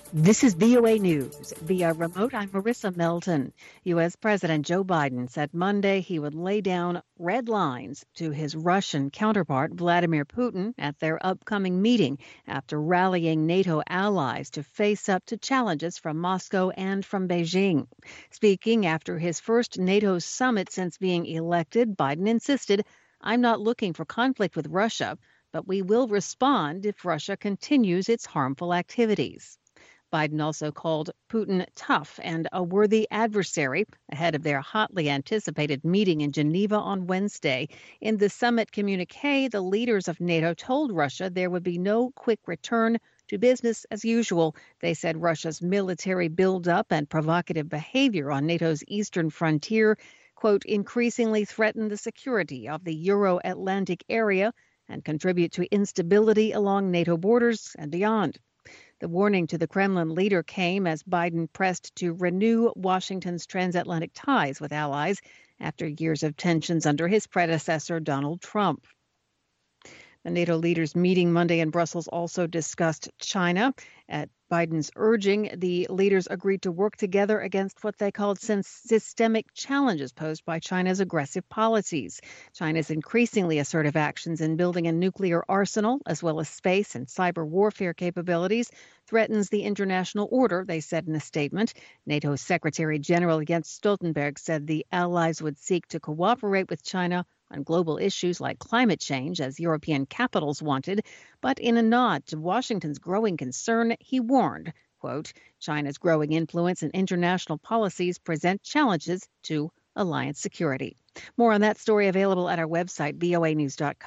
This is VOA News. Via remote, I'm Marissa Melton. U.S. President Joe Biden said Monday he would lay down red lines to his Russian counterpart, Vladimir Putin, at their upcoming meeting after rallying NATO allies to face up to challenges from Moscow and from Beijing. Speaking after his first NATO summit since being elected, Biden insisted, "I'm not looking for conflict with Russia, but we will respond if Russia continues its harmful activities." Biden also called Putin tough and a worthy adversary ahead of their hotly anticipated meeting in Geneva on Wednesday. In the summit communique, the leaders of NATO told Russia there would be no quick return to business as usual. They said Russia's military buildup and provocative behavior on NATO's eastern frontier, quote, increasingly threaten the security of the Euro-Atlantic area and contribute to instability along NATO borders and beyond. The warning to the Kremlin leader came as Biden pressed to renew Washington's transatlantic ties with allies after years of tensions under his predecessor, Donald Trump. The NATO leaders meeting Monday in Brussels also discussed China. At Biden's urging, the leaders agreed to work together against what they called systemic challenges posed by China's aggressive policies. China's increasingly assertive actions in building a nuclear arsenal, as well as space and cyber warfare capabilities, threatens the international order, they said in a statement. NATO Secretary General Jens Stoltenberg said the allies would seek to cooperate with China on global issues like climate change, as European capitals wanted. But in a nod to Washington's growing concern, he warned, quote, China's growing influence in international policies present challenges to alliance security. More on that story available at our website, voanews.com.